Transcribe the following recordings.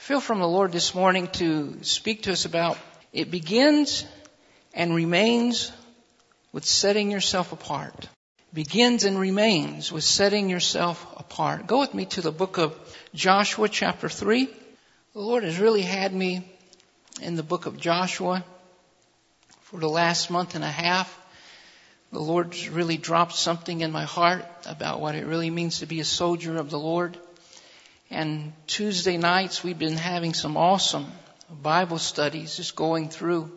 feel from the Lord this morning to speak to us about it begins and remains with setting yourself apart. Begins and remains with setting yourself apart. Go with me to the book of Joshua chapter 3. The Lord has really had me in the book of Joshua for the last month and a half. The Lord's really dropped something in my heart about what it really means to be a soldier of the Lord. And Tuesday nights we've been having some awesome Bible studies, just going through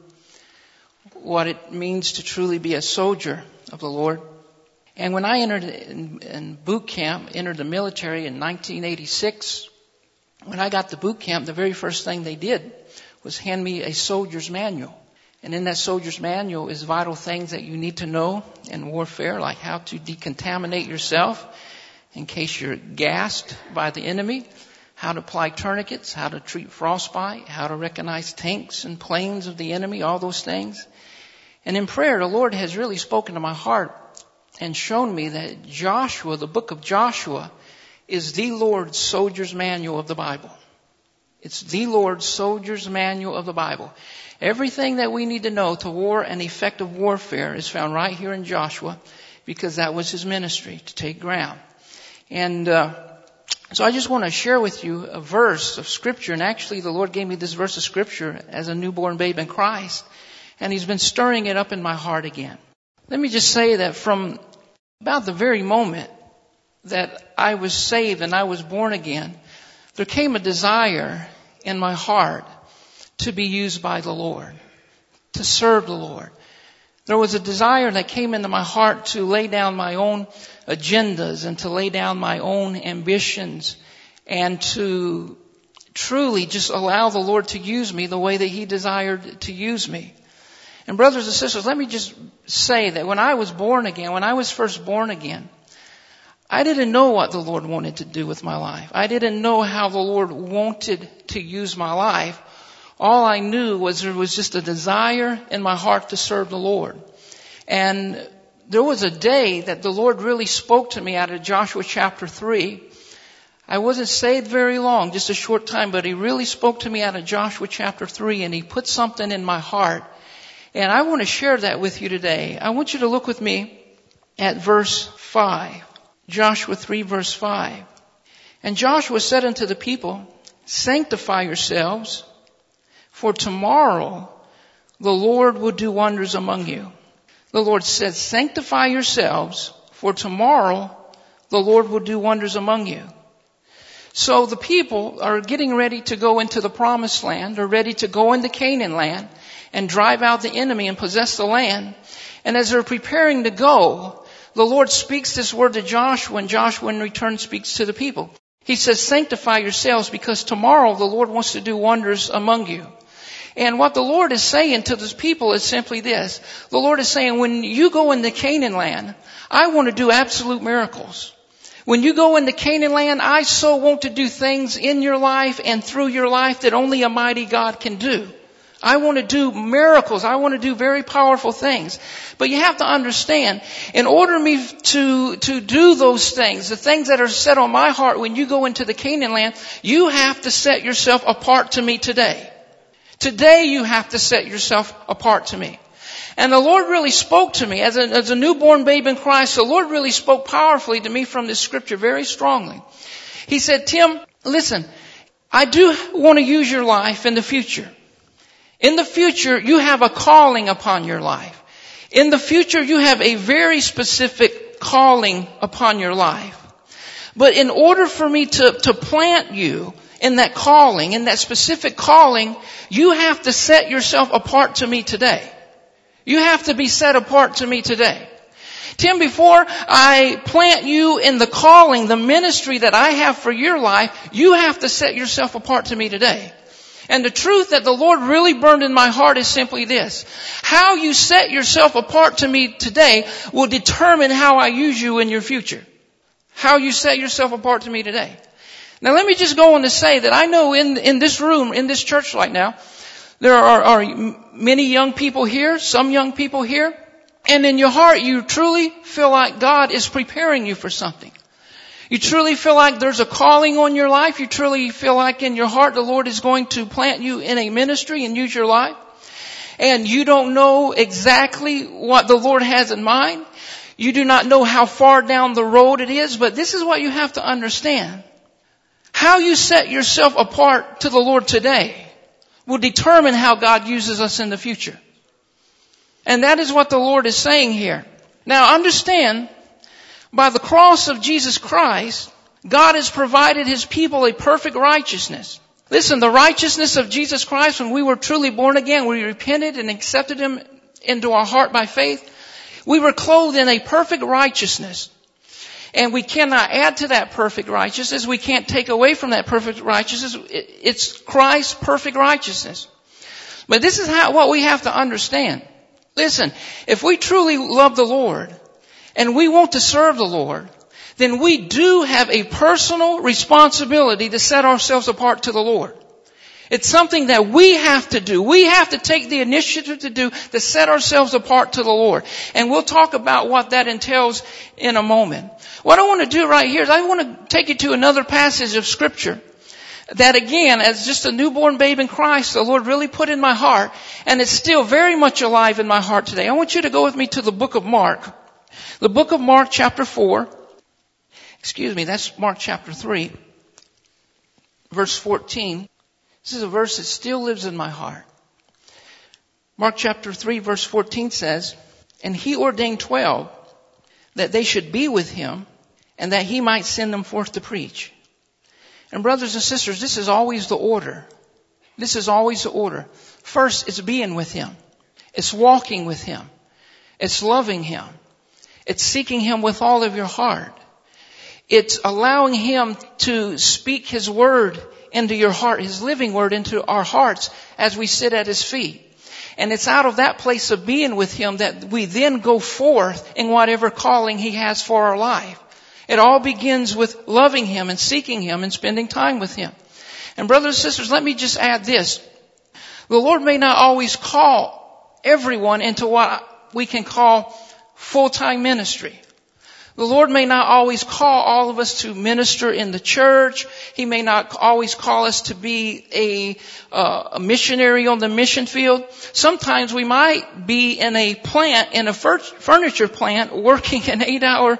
what it means to truly be a soldier of the Lord. And when I entered in boot camp, entered the military in 1986, when I got to boot camp, the very first thing they did was hand me a soldier's manual. And in that soldier's manual is vital things that you need to know in warfare, like how to decontaminate yourself in case you're gassed by the enemy, how to apply tourniquets, how to treat frostbite, how to recognize tanks and planes of the enemy, all those things. And in prayer, the Lord has really spoken to my heart and shown me that Joshua, the book of Joshua, is the Lord's soldier's manual of the Bible. It's the Lord's soldier's manual of the Bible. Everything that we need to know to war and effective warfare is found right here in Joshua, because that was his ministry, to take ground. And so I just want to share with you a verse of Scripture. And actually the Lord gave me this verse of Scripture as a newborn babe in Christ. And He's been stirring it up in my heart again. Let me just say that from about the very moment that I was saved and I was born again, there came a desire in my heart to be used by the Lord, to serve the Lord. There was a desire that came into my heart to lay down my own agendas and to lay down my own ambitions and to truly just allow the Lord to use me the way that He desired to use me. And brothers and sisters, let me just say that when I was born again, when I was first born again, I didn't know what the Lord wanted to do with my life. I didn't know how the Lord wanted to use my life. All I knew was there was just a desire in my heart to serve the Lord. And there was a day that the Lord really spoke to me out of Joshua chapter 3. I wasn't saved very long, just a short time, but He really spoke to me out of Joshua chapter 3, and He put something in my heart. And I want to share that with you today. I want you to look with me at verse 5. Joshua 3 verse 5. And Joshua said unto the people, sanctify yourselves, for tomorrow the Lord will do wonders among you. The Lord says, sanctify yourselves, for tomorrow the Lord will do wonders among you. So the people are getting ready to go into the promised land. They're ready to go into Canaan land and drive out the enemy and possess the land. And as they're preparing to go, the Lord speaks this word to Joshua, and Joshua in return speaks to the people. He says, sanctify yourselves, because tomorrow the Lord wants to do wonders among you. And what the Lord is saying to this people is simply this. The Lord is saying, when you go into Canaan land, I want to do absolute miracles. When you go into Canaan land, I so want to do things in your life and through your life that only a mighty God can do. I want to do miracles. I want to do very powerful things. But you have to understand, in order me to do those things, the things that are set on my heart when you go into the Canaan land, you have to set yourself apart to me today. Today you have to set yourself apart to me. And the Lord really spoke to me as a newborn babe in Christ. The Lord really spoke powerfully to me from this scripture very strongly. He said, Tim, listen, I do want to use your life in the future. In the future, you have a calling upon your life. In the future, you have a very specific calling upon your life. But in order for me to plant you in that calling, in that specific calling, you have to set yourself apart to me today. You have to be set apart to me today. Tim, before I plant you in the calling, the ministry that I have for your life, you have to set yourself apart to me today. And the truth that the Lord really burned in my heart is simply this. How you set yourself apart to me today will determine how I use you in your future. How you set yourself apart to me today. Now let me just go on to say that I know in this room, in this church right now, there are many young people here, some young people here, and in your heart you truly feel like God is preparing you for something. You truly feel like there's a calling on your life. You truly feel like in your heart the Lord is going to plant you in a ministry and use your life. And you don't know exactly what the Lord has in mind. You do not know how far down the road it is, but this is what you have to understand. How you set yourself apart to the Lord today will determine how God uses us in the future. And that is what the Lord is saying here. Now understand, by the cross of Jesus Christ, God has provided His people a perfect righteousness. Listen, the righteousness of Jesus Christ, when we were truly born again, we repented and accepted Him into our heart by faith. We were clothed in a perfect righteousness. And we cannot add to that perfect righteousness. We can't take away from that perfect righteousness. It's Christ's perfect righteousness. But this is what we have to understand. Listen, if we truly love the Lord and we want to serve the Lord, then we do have a personal responsibility to set ourselves apart to the Lord. It's something that we have to do. We have to take the initiative to set ourselves apart to the Lord. And we'll talk about what that entails in a moment. What I want to do right here is I want to take you to another passage of Scripture that, again, as just a newborn babe in Christ, the Lord really put in my heart, and it's still very much alive in my heart today. I want you to go with me to the book of Mark. The book of Mark chapter 4. That's Mark chapter 3, verse 14. This is a verse that still lives in my heart. Mark chapter 3, verse 14 says, "And He ordained 12, that they should be with Him, and that He might send them forth to preach." And brothers and sisters, this is always the order. This is always the order. First, it's being with Him. It's walking with Him. It's loving Him. It's seeking Him with all of your heart. It's allowing Him to speak His word into your heart, His living word into our hearts as we sit at His feet. And it's out of that place of being with Him that we then go forth in whatever calling He has for our life. It all begins with loving Him and seeking Him and spending time with Him. And brothers and sisters, let me just add this. The Lord may not always call everyone into what we can call full-time ministry. The Lord may not always call all of us to minister in the church. He may not always call us to be a missionary on the mission field. Sometimes we might be in a plant, in a furniture plant, working an 8-hour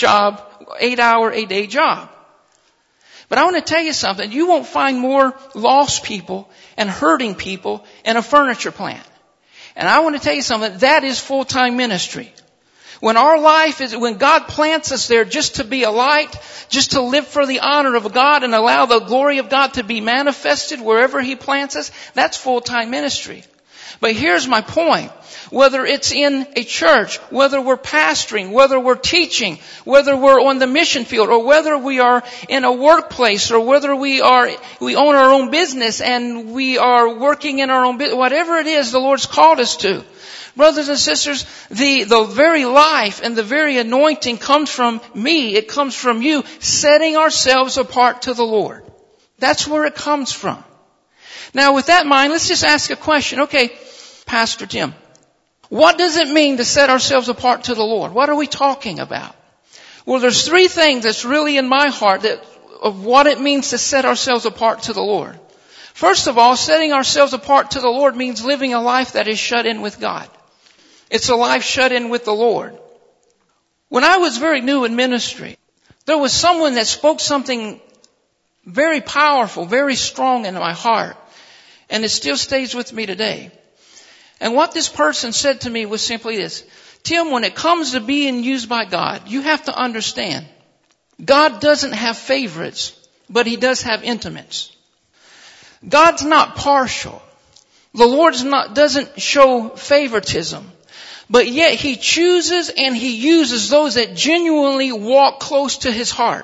a day job. But I want to tell you something. You won't find more lost people and hurting people in a furniture plant. And I want to tell you something. That is full-time ministry. When God plants us there just to be a light, just to live for the honor of God and allow the glory of God to be manifested wherever He plants us, that's full-time ministry. But here's my point. Whether it's in a church, whether we're pastoring, whether we're teaching, whether we're on the mission field, or whether we are in a workplace, or whether we own our own business and we are working in our own business, whatever it is the Lord's called us to. Brothers and sisters, the very life and the very anointing comes from me. It comes from you setting ourselves apart to the Lord. That's where it comes from. Now with that in mind, let's just ask a question. Okay, Pastor Tim, what does it mean to set ourselves apart to the Lord? What are we talking about? Well, there's 3 things that's really in my heart of what it means to set ourselves apart to the Lord. First of all, setting ourselves apart to the Lord means living a life that is shut in with God. It's a life shut in with the Lord. When I was very new in ministry, there was someone that spoke something very powerful, very strong in my heart. And it still stays with me today. And what this person said to me was simply this. Tim, when it comes to being used by God, you have to understand, God doesn't have favorites, but He does have intimates. God's not partial. The Lord doesn't show favoritism. But yet He chooses and He uses those that genuinely walk close to His heart.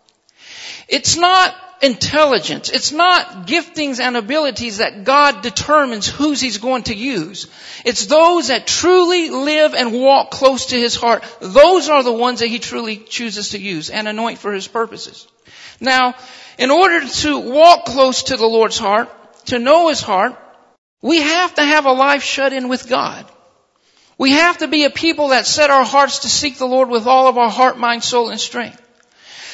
It's not intelligence. It's not giftings and abilities that God determines whose He's going to use. It's those that truly live and walk close to His heart. Those are the ones that He truly chooses to use and anoint for His purposes. Now, in order to walk close to the Lord's heart, to know His heart, we have to have a life shut in with God. We have to be a people that set our hearts to seek the Lord with all of our heart, mind, soul, and strength.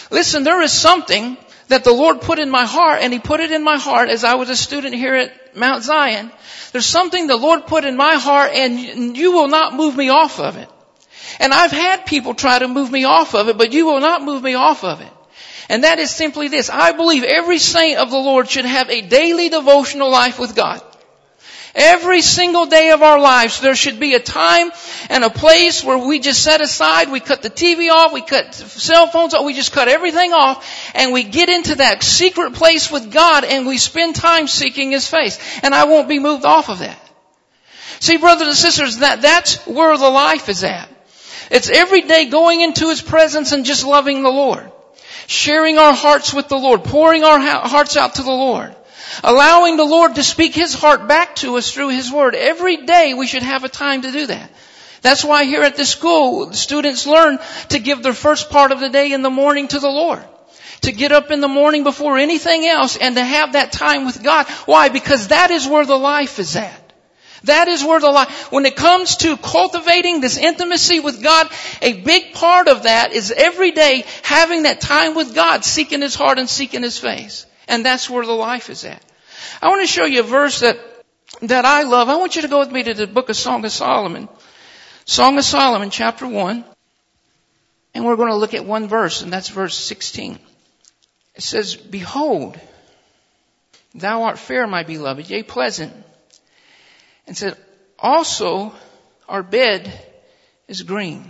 Listen, there is something that the Lord put in my heart, and He put it in my heart as I was a student here at Mount Zion. There's something the Lord put in my heart, and you will not move me off of it. And I've had people try to move me off of it, but you will not move me off of it. And that is simply this. I believe every saint of the Lord should have a daily devotional life with God. Every single day of our lives, there should be a time and a place where we just set aside, we cut the TV off, we cut cell phones off, we just cut everything off, and we get into that secret place with God, and we spend time seeking His face. And I won't be moved off of that. See, brothers and sisters, that's where the life is at. It's every day going into His presence and just loving the Lord. Sharing our hearts with the Lord. Pouring our hearts out to the Lord. Allowing the Lord to speak His heart back to us through His Word. Every day we should have a time to do that. That's why here at this school, students learn to give their first part of the day in the morning to the Lord. To get up in the morning before anything else and to have that time with God. Why? Because that is where the life is at. That is where the life, when it comes to cultivating this intimacy with God, a big part of that is every day having that time with God, seeking His heart and seeking His face. And that's where the life is at. I want to show you a verse that I love. I want you to go with me to the book of Song of Solomon. Song of Solomon, chapter 1. And we're going to look at one verse, and that's verse 16. It says, "Behold, thou art fair, my beloved, yea, pleasant." And said, "Also our bed is green."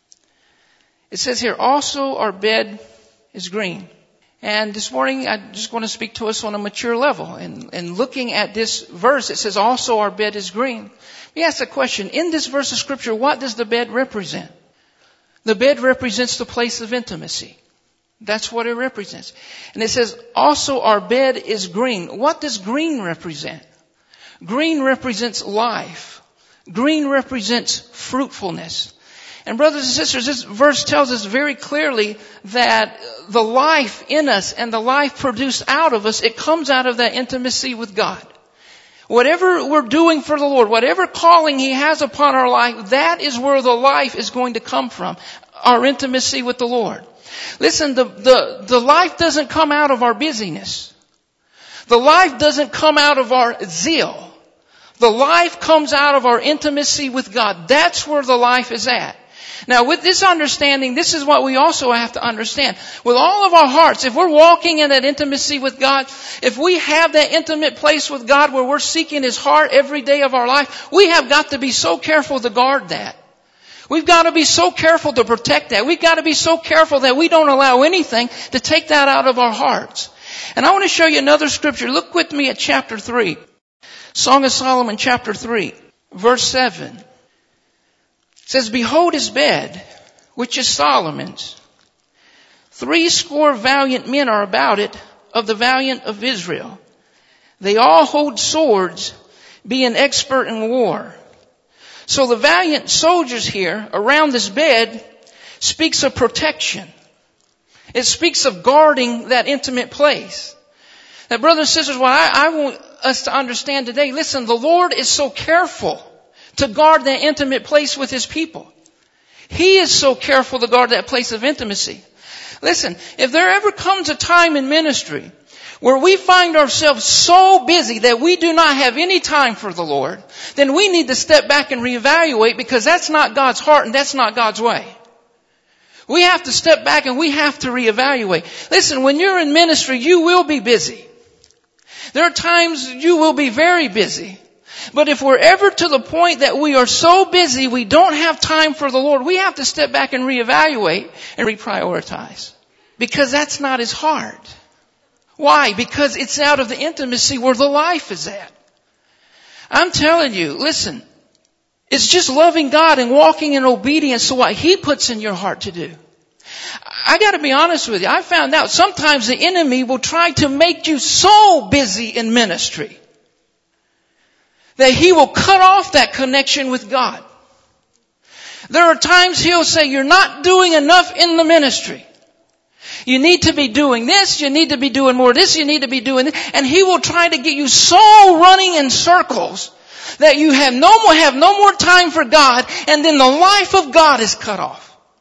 It says here, also our bed is green. And this morning, I just want to speak to us on a mature level. And looking at this verse, it says, also our bed is green. Let me ask the question, in this verse of Scripture, what does the bed represent? The bed represents the place of intimacy. That's what it represents. And it says, also our bed is green. What does green represent? Green represents life. Green represents fruitfulness. And brothers and sisters, this verse tells us very clearly that the life in us and the life produced out of us, it comes out of that intimacy with God. Whatever we're doing for the Lord, whatever calling He has upon our life, that is where the life is going to come from. Our intimacy with the Lord. Listen, the life doesn't come out of our busyness. The life doesn't come out of our zeal. The life comes out of our intimacy with God. That's where the life is at. Now, with this understanding, this is what we also have to understand. With all of our hearts, if we're walking in that intimacy with God, if we have that intimate place with God where we're seeking His heart every day of our life, we have got to be so careful to guard that. We've got to be so careful to protect that. We've got to be so careful that we don't allow anything to take that out of our hearts. And I want to show you another scripture. Look with me at chapter 3. Song of Solomon, chapter 3, verse 7. It says, "Behold his bed, which is Solomon's. 80 valiant men are about it, of the valiant of Israel. They all hold swords, being expert in war." So the valiant soldiers here around this bed speaks of protection. It speaks of guarding that intimate place. Now, brothers and sisters, what I want us to understand today, listen, the Lord is so careful to guard that intimate place with His people. He is so careful to guard that place of intimacy. Listen, if there ever comes a time in ministry where we find ourselves so busy that we do not have any time for the Lord, then we need to step back and reevaluate, because that's not God's heart and that's not God's way. We have to step back and we have to reevaluate. Listen, when you're in ministry, you will be busy. There are times you will be very busy. But if we're ever to the point that we are so busy we don't have time for the Lord, we have to step back and reevaluate and reprioritize. Because that's not His heart. Why? Because it's out of the intimacy where the life is at. I'm telling you, listen, it's just loving God and walking in obedience to what He puts in your heart to do. I got to be honest with you. I found out sometimes the enemy will try to make you so busy in ministry that he will cut off that connection with God. There are times he'll say, you're not doing enough in the ministry. You need to be doing this. You need to be doing more of this. You need to be doing this. And he will try to get you so running in circles that you have no more time for God, and then the life of God is cut off.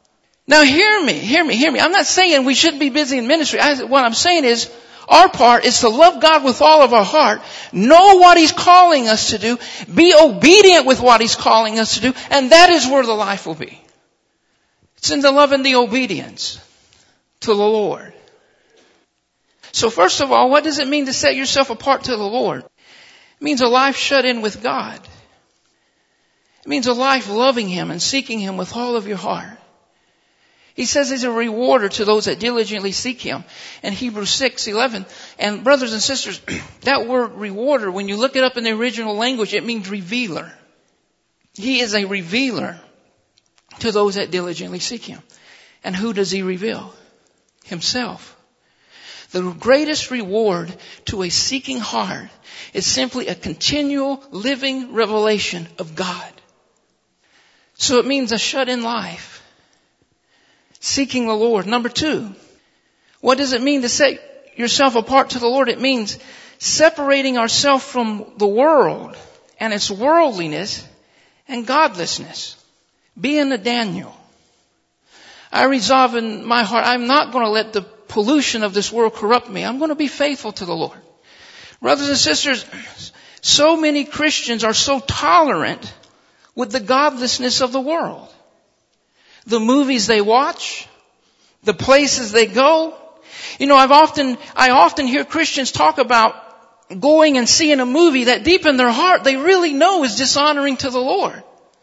Now hear me. I'm not saying we shouldn't be busy in ministry. What I'm saying is our part is to love God with all of our heart, know what He's calling us to do, be obedient with what He's calling us to do, and that is where the life will be. It's in the love and the obedience to the Lord. So first of all, what does it mean to set yourself apart to the Lord? It means a life shut in with God. It means a life loving Him and seeking Him with all of your heart. He says He's a rewarder to those that diligently seek Him. In Hebrews 6:11. And brothers and sisters, that word rewarder, when you look it up in the original language, it means revealer. He is a revealer to those that diligently seek Him. And who does He reveal? Himself. The greatest reward to a seeking heart is simply a continual living revelation of God. So it means a shut-in life. Seeking the Lord. Number 2, what does it mean to set yourself apart to the Lord? It means separating ourselves from the world and its worldliness and godlessness. Being a Daniel. I resolve in my heart, I'm not going to let the pollution of this world corrupt me. I'm going to be faithful to the Lord. Brothers and sisters, so many Christians are so tolerant with the godlessness of the world. The movies they watch, the places they go. You know, I often hear Christians talk about going and seeing a movie that deep in their heart they really know is dishonoring to the Lord.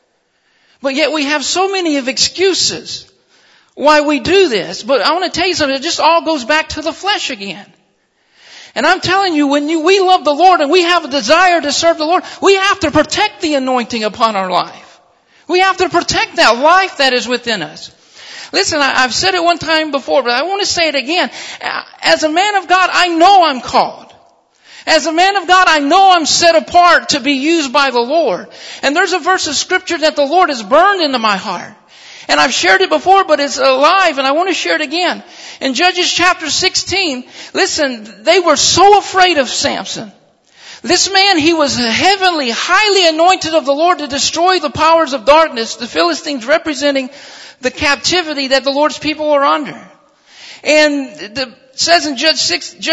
But yet we have so many of excuses why we do this. But I want to tell you something. It just all goes back to the flesh again. And I'm telling you, when we love the Lord and we have a desire to serve the Lord, we have to protect the anointing upon our life. We have to protect that life that is within us. Listen, I've said it one time before, but I want to say it again. As a man of God, I know I'm called. As a man of God, I know I'm set apart to be used by the Lord. And there's a verse of scripture that the Lord has burned into my heart. And I've shared it before, but it's alive, and I want to share it again. In Judges chapter 16, listen, they were so afraid of Samson. This man, he was heavenly, highly anointed of the Lord to destroy the powers of darkness, the Philistines representing the captivity that the Lord's people were under. And it says in Judges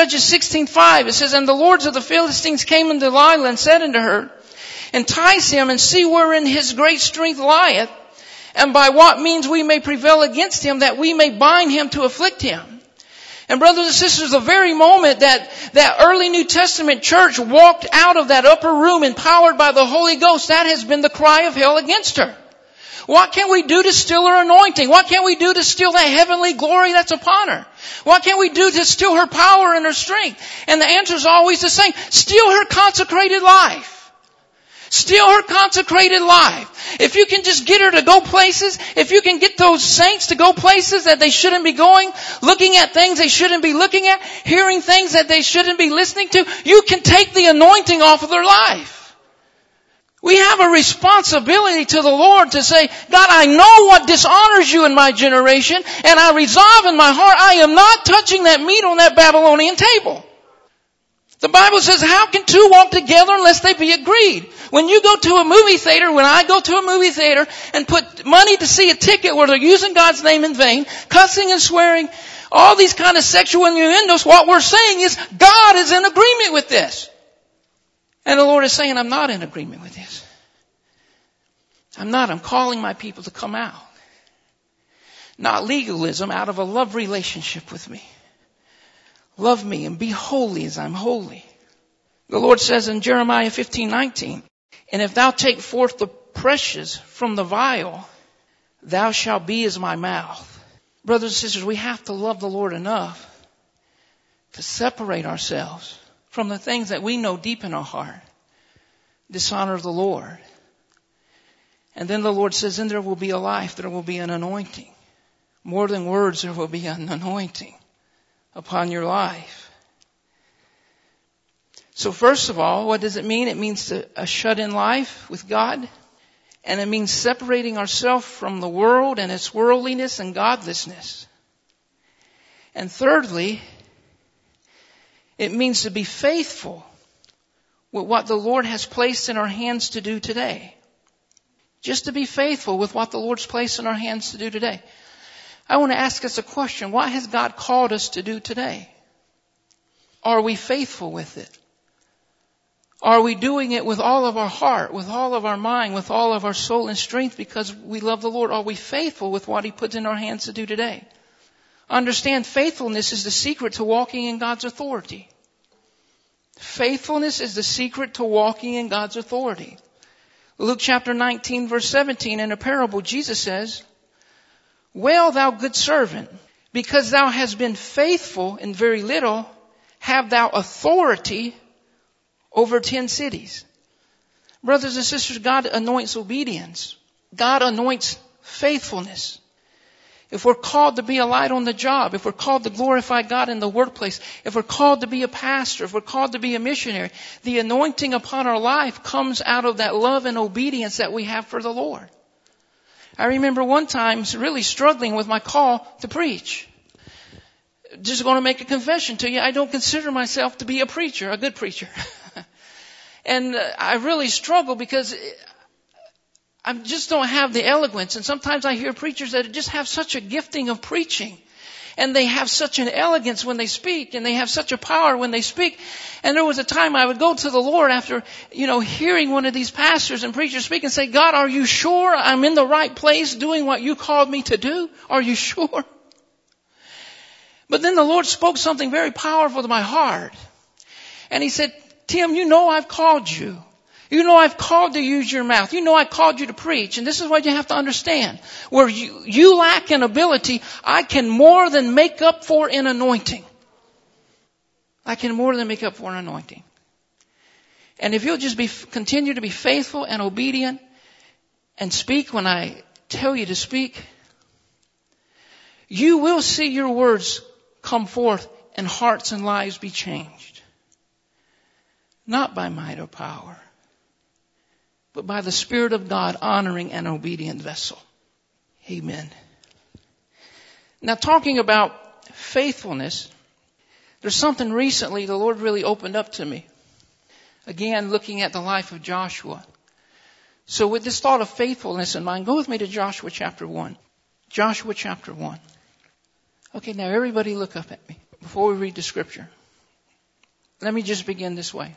16:5, it says, "And the lords of the Philistines came unto Delilah and said unto her, Entice him and see wherein his great strength lieth, and by what means we may prevail against him, that we may bind him to afflict him." And brothers and sisters, the very moment that early New Testament church walked out of that upper room empowered by the Holy Ghost, that has been the cry of hell against her. What can we do to steal her anointing? What can we do to steal that heavenly glory that's upon her? What can we do to steal her power and her strength? And the answer is always the same. Steal her consecrated life. Steal her consecrated life. If you can just get her to go places, if you can get those saints to go places that they shouldn't be going, looking at things they shouldn't be looking at, hearing things that they shouldn't be listening to, you can take the anointing off of their life. We have a responsibility to the Lord to say, God, I know what dishonors you in my generation, and I resolve in my heart, I am not touching that meat on that Babylonian table. The Bible says, how can two walk together unless they be agreed? When you go to a movie theater, when I go to a movie theater and put money to see a ticket where they're using God's name in vain, cussing and swearing, all these kind of sexual innuendos, what we're saying is God is in agreement with this. And the Lord is saying, I'm not in agreement with this. I'm not. I'm calling my people to come out. Not legalism, out of a love relationship with me. Love me and be holy as I'm holy. The Lord says in Jeremiah 15:19, "And if thou take forth the precious from the vial, thou shalt be as my mouth." Brothers and sisters, we have to love the Lord enough to separate ourselves from the things that we know deep in our heart dishonor the Lord. And then the Lord says, then there will be a life, there will be an anointing. More than words, there will be an anointing upon your life. So first of all, what does it mean? It means a shut-in life with God. And it means separating ourselves from the world and its worldliness and godlessness. And thirdly, it means to be faithful with what the Lord has placed in our hands to do today. Just to be faithful with what the Lord's placed in our hands to do today. I want to ask us a question. What has God called us to do today? Are we faithful with it? Are we doing it with all of our heart, with all of our mind, with all of our soul and strength because we love the Lord? Are we faithful with what He puts in our hands to do today? Understand, faithfulness is the secret to walking in God's authority. Faithfulness is the secret to walking in God's authority. Luke chapter 19 verse 17, in a parable, Jesus says, "Well, thou good servant, because thou hast been faithful in very little, have thou authority over 10 cities." Brothers and sisters, God anoints obedience. God anoints faithfulness. If we're called to be a light on the job, if we're called to glorify God in the workplace, if we're called to be a pastor, if we're called to be a missionary, the anointing upon our life comes out of that love and obedience that we have for the Lord. I remember one time really struggling with my call to preach. Just going to make a confession to you. I don't consider myself to be a preacher, a good preacher. And I really struggle because I just don't have the eloquence. And sometimes I hear preachers that just have such a gifting of preaching. And they have such an elegance when they speak. And they have such a power when they speak. And there was a time I would go to the Lord after, hearing one of these pastors and preachers speak and say, "God, are you sure I'm in the right place doing what you called me to do? Are you sure?" But then the Lord spoke something very powerful to my heart. And He said, "Tim, I've called you. I've called to use your mouth. I called you to preach. And this is what you have to understand. Where you lack in ability, I can more than make up for in anointing. I can more than make up for an anointing. And if you'll just continue to be faithful and obedient and speak when I tell you to speak, you will see your words come forth and hearts and lives be changed. Not by might or power, but by the Spirit of God honoring an obedient vessel. Amen. Now, talking about faithfulness, there's something recently the Lord really opened up to me. Again, looking at the life of Joshua. So with this thought of faithfulness in mind, go with me to Joshua chapter 1. Joshua chapter 1. Okay, now everybody look up at me before we read the scripture. Let me just begin this way.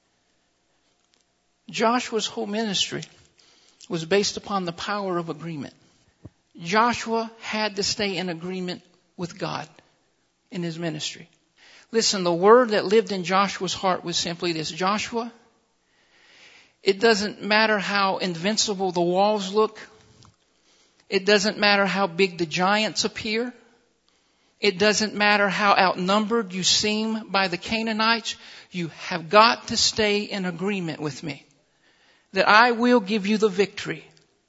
Joshua's whole ministry was based upon the power of agreement. Joshua had to stay in agreement with God in his ministry. Listen, the word that lived in Joshua's heart was simply this: Joshua, it doesn't matter how invincible the walls look. It doesn't matter how big the giants appear. It doesn't matter how outnumbered you seem by the Canaanites. You have got to stay in agreement with me. That I will give you the victory.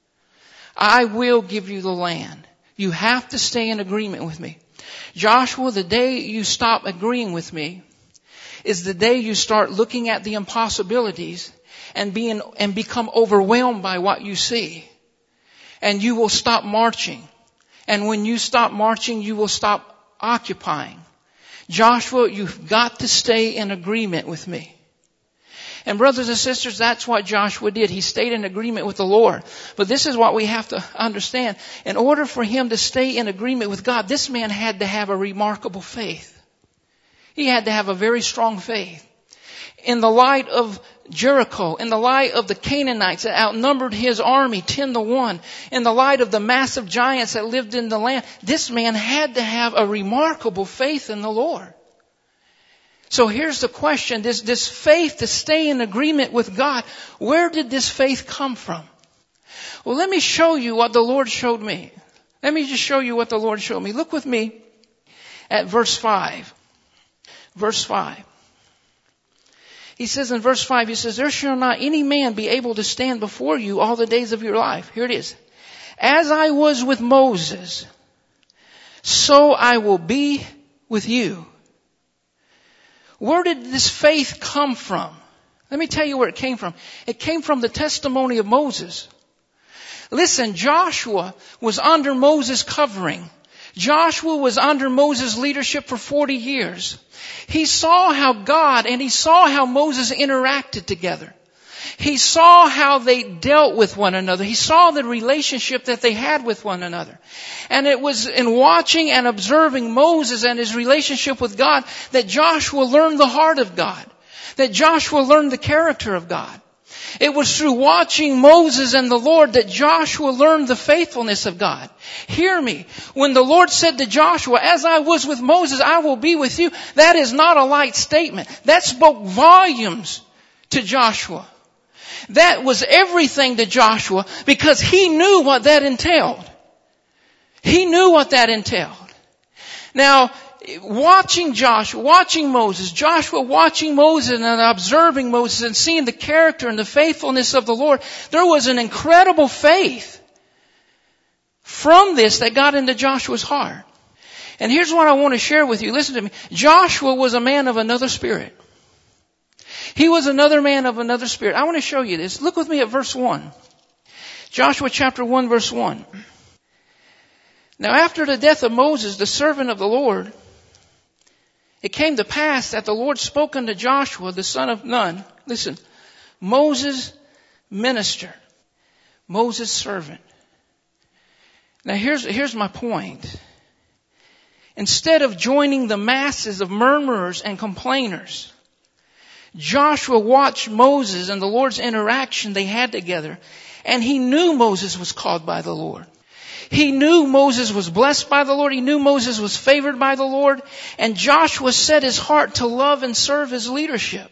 I will give you the land. You have to stay in agreement with me. Joshua, the day you stop agreeing with me is the day you start looking at the impossibilities and become overwhelmed by what you see. And you will stop marching. And when you stop marching, you will stop occupying. Joshua, you've got to stay in agreement with me. And brothers and sisters, that's what Joshua did. He stayed in agreement with the Lord. But this is what we have to understand. In order for him to stay in agreement with God, this man had to have a remarkable faith. He had to have a very strong faith. In the light of Jericho, in the light of the Canaanites that outnumbered his army 10-1, in the light of the massive giants that lived in the land, this man had to have a remarkable faith in the Lord. So here's the question, this faith to stay in agreement with God, where did this faith come from? Well, let me show you what the Lord showed me. Let me just show you what the Lord showed me. Look with me at verse 5. Verse 5. He says in verse 5, he says, "There shall not any man be able to stand before you all the days of your life." Here it is. "As I was with Moses, so I will be with you." Where did this faith come from? Let me tell you where it came from. It came from the testimony of Moses. Listen, Joshua was under Moses' covering. Joshua was under Moses' leadership for 40 years. He saw how God and he saw how Moses interacted together. He saw how they dealt with one another. He saw the relationship that they had with one another. And it was in watching and observing Moses and his relationship with God that Joshua learned the heart of God. That Joshua learned the character of God. It was through watching Moses and the Lord that Joshua learned the faithfulness of God. Hear me. When the Lord said to Joshua, as I was with Moses, I will be with you, that is not a light statement. That spoke volumes to Joshua. That was everything to Joshua because he knew what that entailed. He knew what that entailed. Now, watching Joshua, watching Moses, Joshua watching Moses and observing Moses and seeing the character and the faithfulness of the Lord, there was an incredible faith from this that got into Joshua's heart. And here's what I want to share with you. Listen to me. Joshua was a man of another spirit. He was another man of another spirit. I want to show you this. Look with me at verse 1. Joshua chapter 1 verse 1. Now after the death of Moses, the servant of the Lord, it came to pass that the Lord spoke unto Joshua, the son of Nun. Listen, Moses' minister, Moses' servant. Now here's my point. Instead of joining the masses of murmurers and complainers, Joshua watched Moses and the Lord's interaction they had together, and he knew Moses was called by the Lord. He knew Moses was blessed by the Lord. He knew Moses was favored by the Lord. And Joshua set his heart to love and serve his leadership.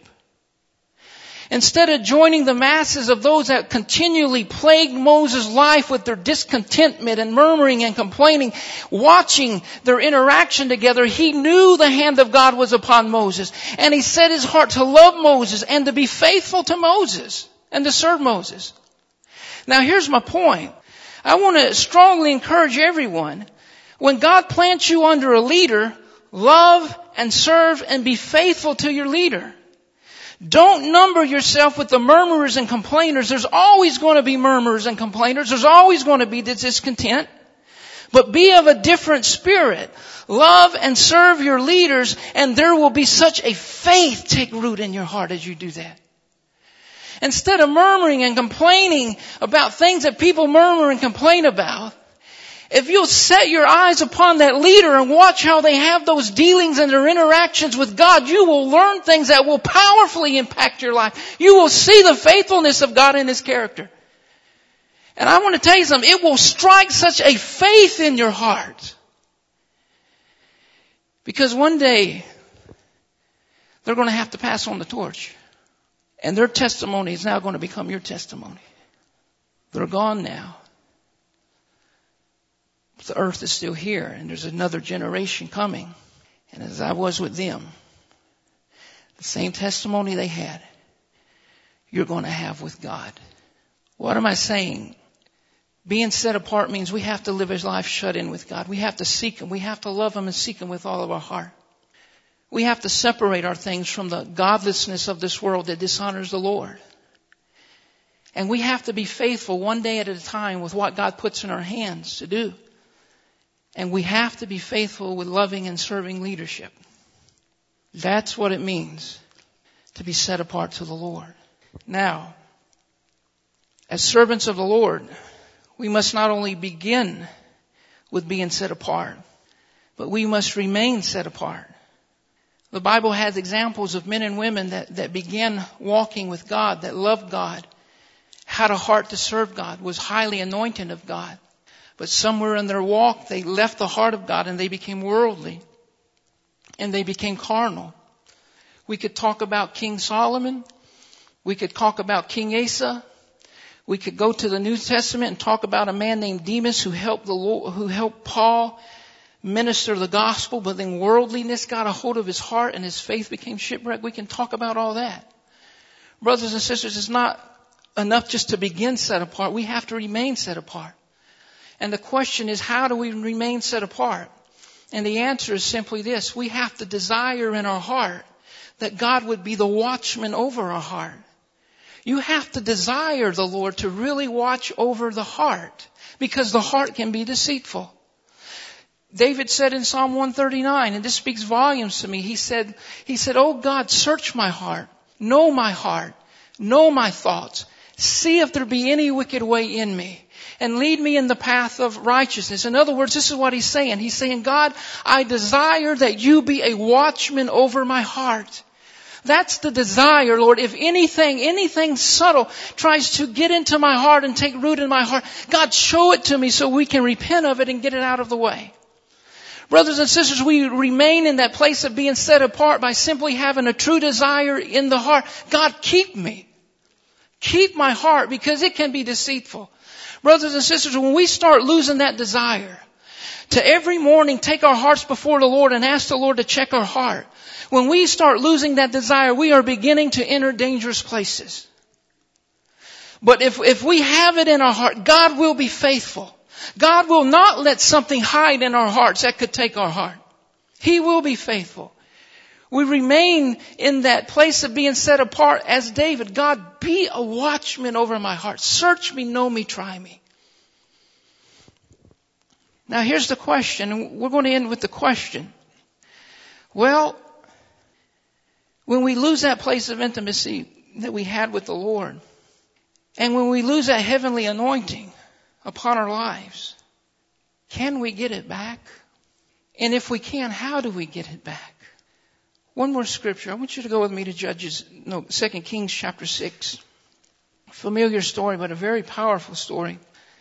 Instead of joining the masses of those that continually plagued Moses' life with their discontentment and murmuring and complaining, watching their interaction together, he knew the hand of God was upon Moses. And he set his heart to love Moses and to be faithful to Moses and to serve Moses. Now here's my point. I want to strongly encourage everyone, when God plants you under a leader, love and serve and be faithful to your leader. Don't number yourself with the murmurers and complainers. There's always going to be murmurers and complainers. There's always going to be discontent. But be of a different spirit. Love and serve your leaders, and there will be such a faith take root in your heart as you do that. Instead of murmuring and complaining about things that people murmur and complain about, if you'll set your eyes upon that leader and watch how they have those dealings and their interactions with God, you will learn things that will powerfully impact your life. You will see the faithfulness of God in His character. And I want to tell you something, it will strike such a faith in your heart. Because one day, they're going to have to pass on the torch. And their testimony is now going to become your testimony. They're gone now. The earth is still here, and there's another generation coming. And as I was with them, the same testimony they had, you're going to have with God. What am I saying? Being set apart means we have to live a life shut in with God. We have to seek Him. We have to love Him and seek Him with all of our heart. We have to separate our things from the godlessness of this world that dishonors the Lord. And we have to be faithful one day at a time with what God puts in our hands to do. And we have to be faithful with loving and serving leadership. That's what it means to be set apart to the Lord. Now, as servants of the Lord, we must not only begin with being set apart, but we must remain set apart. The Bible has examples of men and women that began walking with God, that loved God, had a heart to serve God, was highly anointed of God. But somewhere in their walk, they left the heart of God and they became worldly. And they became carnal. We could talk about King Solomon. We could talk about King Asa. We could go to the New Testament and talk about a man named Demas who helped Paul minister the gospel, but then worldliness got a hold of his heart and his faith became shipwrecked. We can talk about all that. Brothers and sisters, it's not enough just to begin set apart. We have to remain set apart. And the question is, how do we remain set apart? And the answer is simply this. We have to desire in our heart that God would be the watchman over our heart. You have to desire the Lord to really watch over the heart, because the heart can be deceitful. David said in Psalm 139, and this speaks volumes to me, he said, "Oh God, search my heart, know my heart, Know my thoughts. See if there be any wicked way in me. And lead me in the path of righteousness. In other words, this is what he's saying. He's saying, God, I desire that you be a watchman over my heart. That's the desire, Lord. If anything subtle tries to get into my heart and take root in my heart, God, show it to me so we can repent of it and get it out of the way. Brothers and sisters, we remain in that place of being set apart by simply having a true desire in the heart. God, keep me. Keep my heart, because it can be deceitful. Brothers and sisters, when we start losing that desire to every morning take our hearts before the Lord and ask the Lord to check our heart, when we start losing that desire, we are beginning to enter dangerous places. But if we have it in our heart, God will be faithful. God will not let something hide in our hearts that could take our heart. He will be faithful. We remain in that place of being set apart as David. God, be a watchman over my heart. Search me, know me, try me. Now here's the question, and we're going to end with the question. Well, when we lose that place of intimacy that we had with the Lord, and when we lose that heavenly anointing upon our lives, can we get it back? And if we can, how do we get it back? One more scripture. I want you to go with me to 2 Kings chapter 6. Familiar story, but a very powerful story.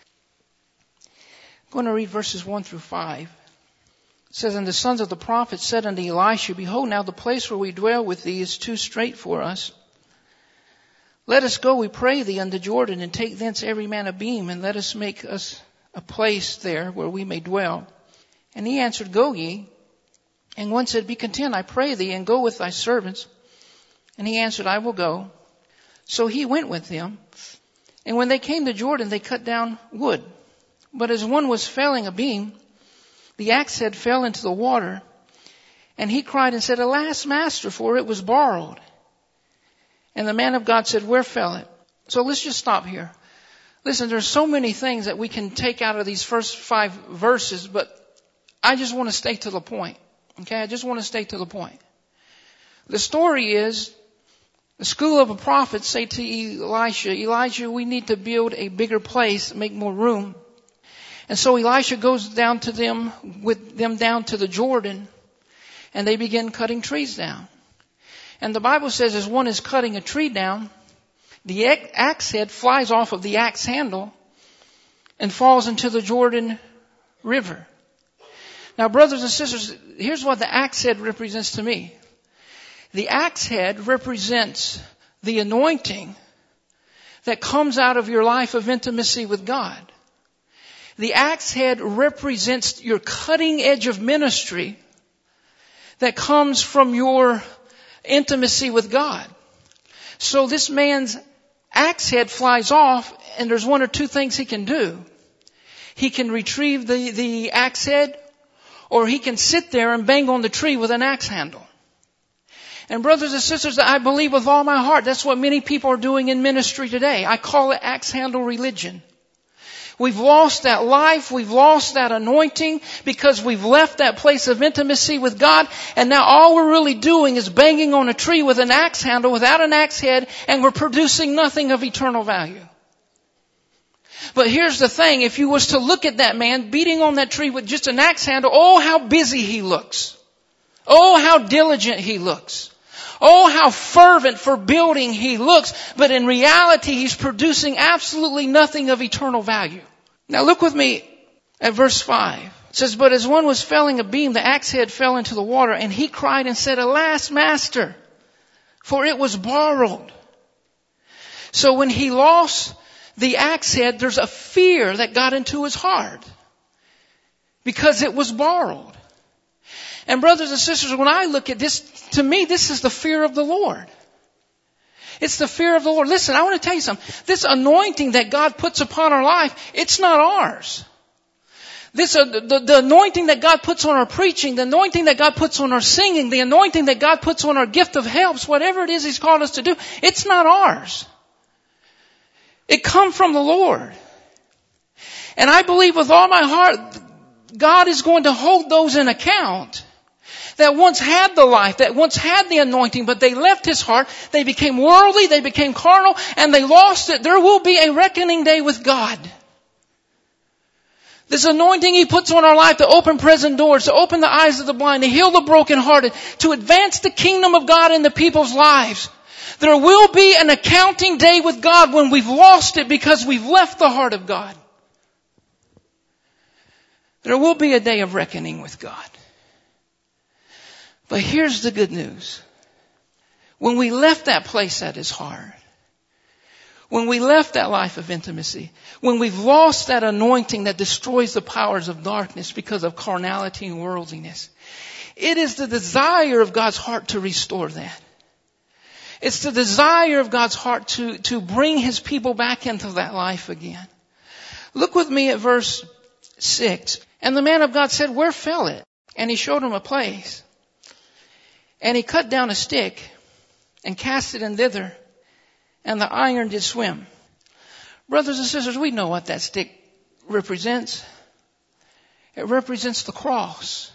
I'm going to read verses 1 through 5. It says, And the sons of the prophets said unto Elisha, Behold, now the place where we dwell with thee is too strait for us. Let us go, we pray thee, unto Jordan, and take thence every man a beam, and let us make us a place there where we may dwell. And he answered, Go ye. And one said, Be content, I pray thee, and go with thy servants. And he answered, I will go. So he went with them. And when they came to Jordan, they cut down wood. But as one was felling a beam, the axe head fell into the water. And he cried and said, Alas, master, for it was borrowed. And the man of God said, Where fell it? So let's just stop here. Listen, there's so many things that we can take out of these first 5 verses, but I just want to stay to the point. Okay, I just want to stay to the point. The story is, the school of the prophets say to Elisha, Elijah, we need to build a bigger place, make more room. And so Elisha goes down to them, with them down to the Jordan, and they begin cutting trees down. And the Bible says as one is cutting a tree down, the axe head flies off of the axe handle and falls into the Jordan River. Now, brothers and sisters, here's what the axe head represents to me. The axe head represents the anointing that comes out of your life of intimacy with God. The axe head represents your cutting edge of ministry that comes from your intimacy with God. So this man's axe head flies off, and there's one or two things he can do. He can retrieve the axe head, or he can sit there and bang on the tree with an axe handle. And brothers and sisters, I believe with all my heart, that's what many people are doing in ministry today. I call it axe handle religion. We've lost that life. We've lost that anointing because we've left that place of intimacy with God. And now all we're really doing is banging on a tree with an axe handle without an axe head, and we're producing nothing of eternal value. But here's the thing. If you was to look at that man beating on that tree with just an axe handle, oh, how busy he looks. Oh, how diligent he looks. Oh, how fervent for building he looks. But in reality, he's producing absolutely nothing of eternal value. Now look with me at verse 5. It says, But as one was felling a beam, the axe head fell into the water, and he cried and said, Alas, master, for it was borrowed. So when he lost the axe head, there's a fear that got into his heart because it was borrowed. And brothers and sisters, when I look at this, to me, this is the fear of the Lord. It's the fear of the Lord. Listen, I want to tell you something. This anointing that God puts upon our life, it's not ours. The anointing that God puts on our preaching, the anointing that God puts on our singing, the anointing that God puts on our gift of helps, whatever it is He's called us to do, it's not ours. It comes from the Lord. And I believe with all my heart, God is going to hold those in account. that once had the life, that once had the anointing, but they left His heart. They became worldly, they became carnal, and they lost it. There will be a reckoning day with God. This anointing He puts on our life to open prison doors, to open the eyes of the blind, to heal the brokenhearted, to advance the kingdom of God in the people's lives. There will be an accounting day with God when we've lost it because we've left the heart of God. There will be a day of reckoning with God. But here's the good news. When we left that place at His heart, when we left that life of intimacy, when we've lost that anointing that destroys the powers of darkness because of carnality and worldliness, it is the desire of God's heart to restore that. It's the desire of God's heart to bring His people back into that life again. Look with me at verse 6. And the man of God said, "Where fell it?" And He showed him a place. And he cut down a stick and cast it in thither, and the iron did swim. Brothers and sisters, we know what that stick represents. It represents the cross.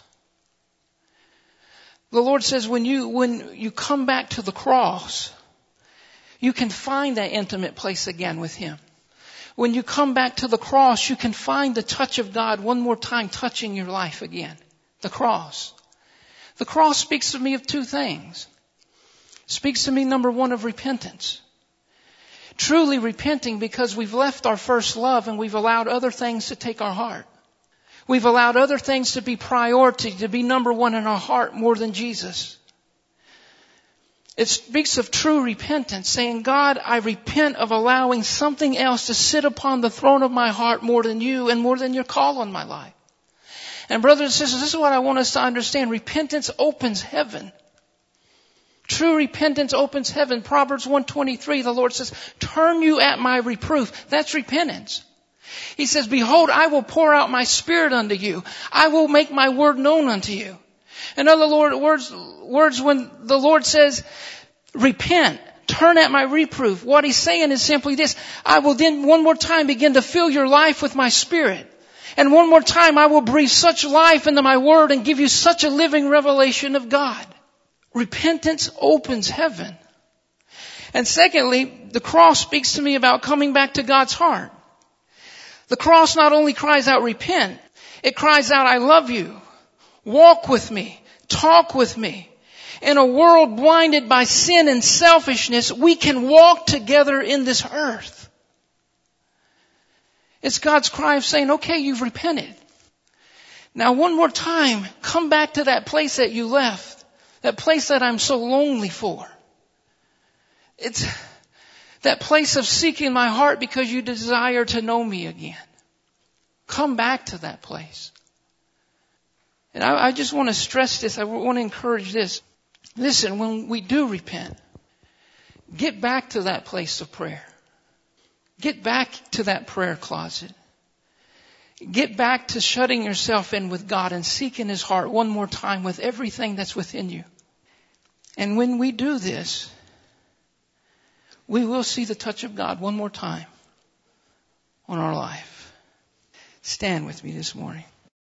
The Lord says when you come back to the cross, you can find that intimate place again with Him. When you come back to the cross, you can find the touch of God one more time touching your life again. The cross. The cross speaks to me of two things. It speaks to me, number one, of repentance. Truly repenting because we've left our first love and we've allowed other things to take our heart. We've allowed other things to be priority, to be number one in our heart more than Jesus. It speaks of true repentance, saying, God, I repent of allowing something else to sit upon the throne of my heart more than You and more than Your call on my life. And brothers and sisters, this is what I want us to understand. Repentance opens heaven. True repentance opens heaven. Proverbs 1:23, the Lord says, turn you at my reproof. That's repentance. He says, behold, I will pour out my Spirit unto you. I will make my word known unto you. In other words, when the Lord says, repent, turn at my reproof, what He's saying is simply this: I will then one more time begin to fill your life with my Spirit. And one more time I will breathe such life into my word and give you such a living revelation of God. Repentance opens heaven. And secondly, the cross speaks to me about coming back to God's heart. The cross not only cries out, repent, it cries out, I love you. Walk with me. Talk with me. In a world blinded by sin and selfishness, we can walk together in this earth. It's God's cry of saying, okay, you've repented. Now one more time, come back to that place that you left. That place that I'm so lonely for. It's that place of seeking my heart because you desire to know me again. Come back to that place. And I just want to stress this. I want to encourage this. Listen, when we do repent, get back to that place of prayer. Get back to that prayer closet. Get back to shutting yourself in with God and seeking His heart one more time with everything that's within you. And when we do this, we will see the touch of God one more time on our life. Stand with me this morning.